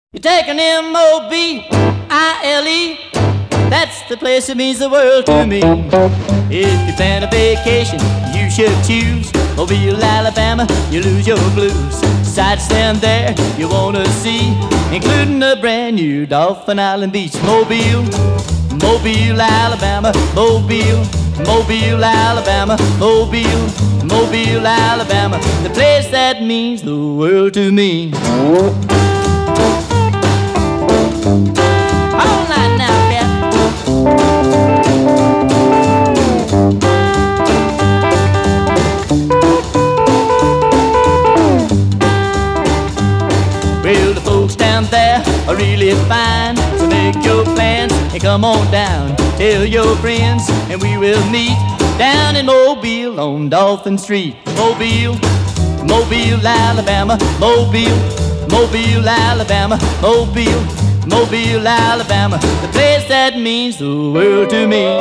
You take an M-O-B-I-L-E, that's the place that means the world to me. If you plan a vacation, you should choose Mobile, Alabama, you lose your blues. Sights down there you wanna see, including a brand new Dolphin Island beach. Mobile, Mobile, Alabama, Mobile, Mobile, Alabama, Mobile, Mobile, Alabama, the place that means the world to me. All night now, cat. Well, the folks down there are really fine, so make your plans and come on down. Tell your friends and we will meet down in Mobile on Dolphin Street. Mobile, Mobile, Alabama, Mobile, Mobile, Alabama, Mobile, Mobile, Alabama, the place that means the world to me.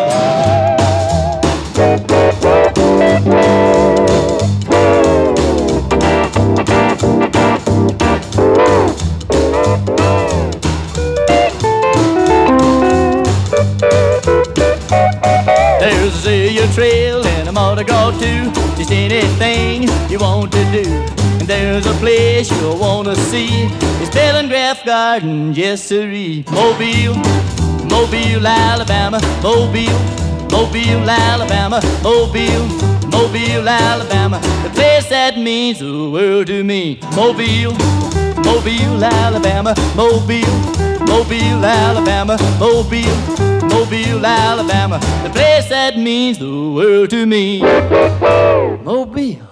There's a Azalea Trail and a Mardi Gras too, just anything you want to do. And there's a place you'll want to see, it's Telegraph Garden, yes sirree. Mobile, Mobile, Alabama, Mobile, Mobile, Alabama, Mobile, Mobile, Alabama, the place that means the world to me. Mobile, Mobile, Alabama, Mobile, Mobile, Alabama, Mobile, Mobile, Alabama, the place that means the world to me. Mobile.